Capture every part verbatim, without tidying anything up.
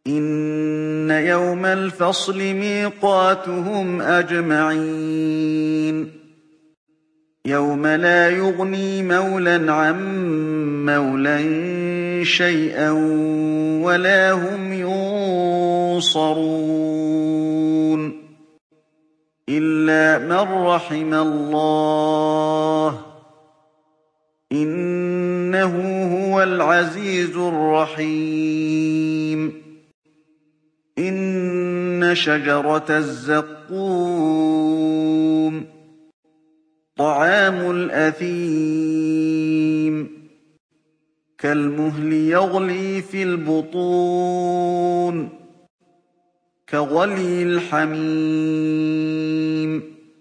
إن يوم الفصل ميقاتهم أجمعين يوم لا يغني مولى عن مولى شيئا ولا هم ينصرون إلا من رحم الله إنه هو العزيز الرحيم إن شجرة الزقوم طعام الأثيم كالمهل يغلي في البطون كغلي الحميم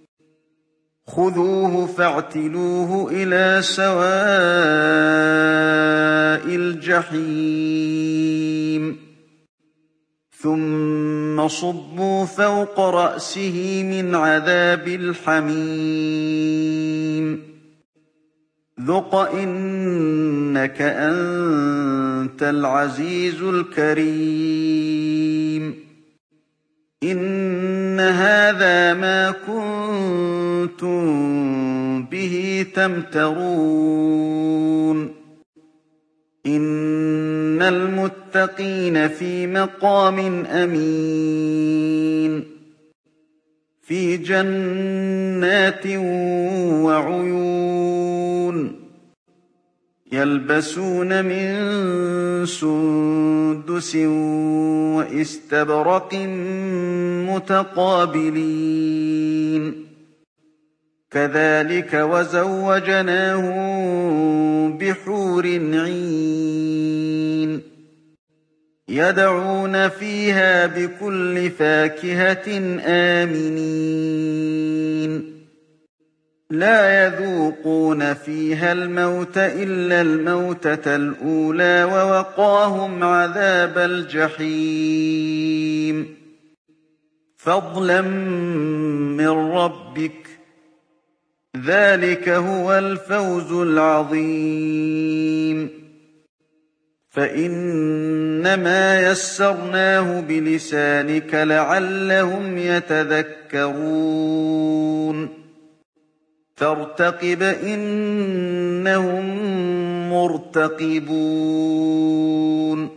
خذوه فاعتلوه إلى سواء الجحيم ثم صبوا فوق رأسه من عذاب الحميم ذق إنك أنت العزيز الكريم إن هذا ما كنتم به تمترون إن المتقين في مقام أمين في جنات وعيون يلبسون من سندس وإستبرق متقابلين كذلك وزوجناهم بحور عين يدعون فيها بكل فاكهة آمنين لا يذوقون فيها الموت إلا الموتة الأولى ووقاهم عذاب الجحيم فضلا من ربك ذلك هو الفوز العظيم فإنما يسرناه بلسانك لعلهم يتذكرون فارتقب إنهم مرتقبون